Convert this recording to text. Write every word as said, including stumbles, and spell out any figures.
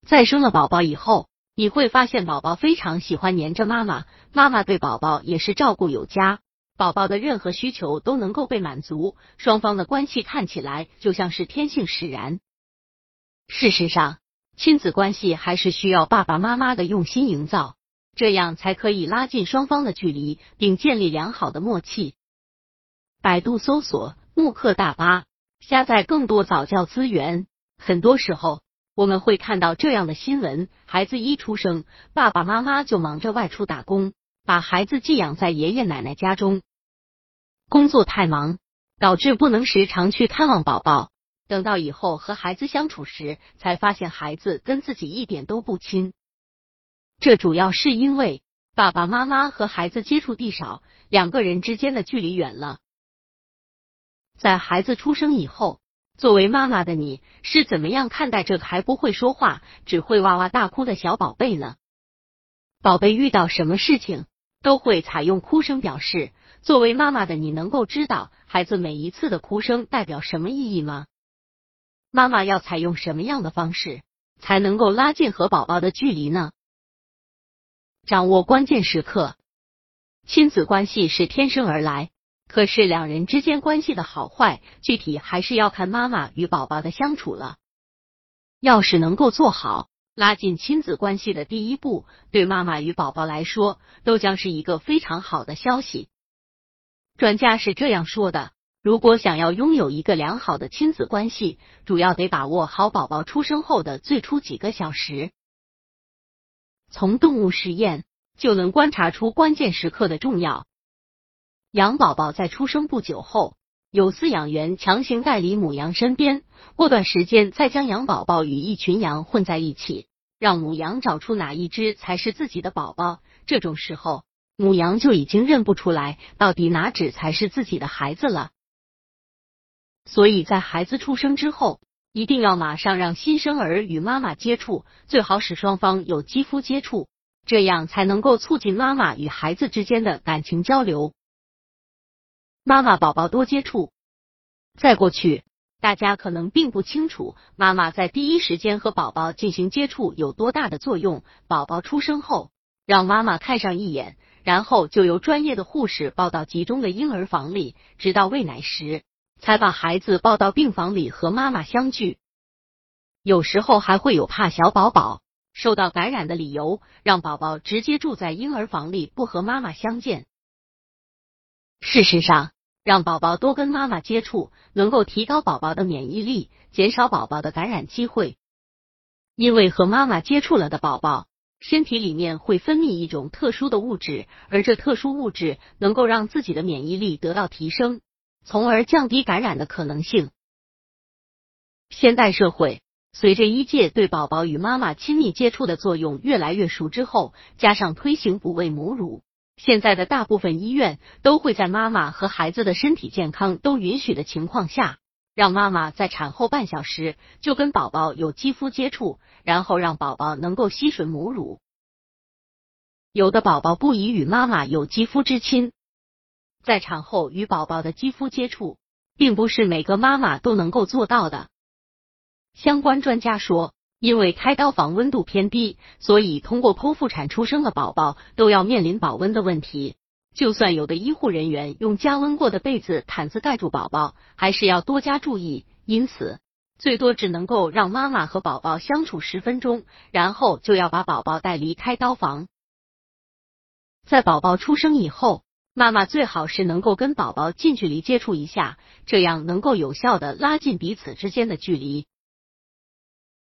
在生了宝宝以后，你会发现宝宝非常喜欢黏着妈妈，妈妈对宝宝也是照顾有加，宝宝的任何需求都能够被满足，双方的关系看起来就像是天性使然。事实上，亲子关系还是需要爸爸妈妈的用心营造，这样才可以拉近双方的距离，并建立良好的默契。百度搜索慕课大巴，下载更多早教资源。很多时候，我们会看到这样的新闻：孩子一出生，爸爸妈妈就忙着外出打工，把孩子寄养在爷爷奶奶家中。工作太忙，导致不能时常去看望宝宝。等到以后和孩子相处时，才发现孩子跟自己一点都不亲。这主要是因为爸爸妈妈和孩子接触地少，两个人之间的距离远了。在孩子出生以后，作为妈妈的你是怎么样看待这个还不会说话，只会哇哇大哭的小宝贝呢？宝贝遇到什么事情都会采用哭声表示，作为妈妈的你能够知道孩子每一次的哭声代表什么意义吗？妈妈要采用什么样的方式才能够拉近和宝宝的距离呢？掌握关键时刻。亲子关系是天生而来，可是两人之间关系的好坏，具体还是要看妈妈与宝宝的相处了。要是能够做好拉近亲子关系的第一步，对妈妈与宝宝来说，都将是一个非常好的消息。专家是这样说的：如果想要拥有一个良好的亲子关系，主要得把握好宝宝出生后的最初几个小时。从动物实验就能观察出关键时刻的重要。羊宝宝在出生不久后，有饲养员强行带离母羊身边，过段时间再将羊宝宝与一群羊混在一起，让母羊找出哪一只才是自己的宝宝。这种时候，母羊就已经认不出来到底哪只才是自己的孩子了。所以在孩子出生之后，一定要马上让新生儿与妈妈接触，最好使双方有肌肤接触，这样才能够促进妈妈与孩子之间的感情交流。妈妈宝宝多接触。在过去，大家可能并不清楚妈妈在第一时间和宝宝进行接触有多大的作用。宝宝出生后，让妈妈看上一眼，然后就由专业的护士抱到集中的婴儿房里，直到喂奶时才把孩子抱到病房里和妈妈相聚。有时候还会有怕小宝宝受到感染的理由，让宝宝直接住在婴儿房里，不和妈妈相见。事实上，让宝宝多跟妈妈接触，能够提高宝宝的免疫力，减少宝宝的感染机会。因为和妈妈接触了的宝宝，身体里面会分泌一种特殊的物质，而这特殊物质能够让自己的免疫力得到提升，从而降低感染的可能性。现代社会随着医界对宝宝与妈妈亲密接触的作用越来越熟知后，加上推行哺喂母乳，现在的大部分医院都会在妈妈和孩子的身体健康都允许的情况下，让妈妈在产后半小时就跟宝宝有肌肤接触，然后让宝宝能够吸吮母乳。有的宝宝不宜与妈妈有肌肤之亲，在产后与宝宝的肌肤接触，并不是每个妈妈都能够做到的。相关专家说，因为开刀房温度偏低，所以通过剖腹产出生的宝宝都要面临保温的问题。就算有的医护人员用加温过的被子、毯子盖住宝宝，还是要多加注意。因此，最多只能够让妈妈和宝宝相处十分钟，然后就要把宝宝带离开刀房。在宝宝出生以后，妈妈最好是能够跟宝宝近距离接触一下，这样能够有效的拉近彼此之间的距离。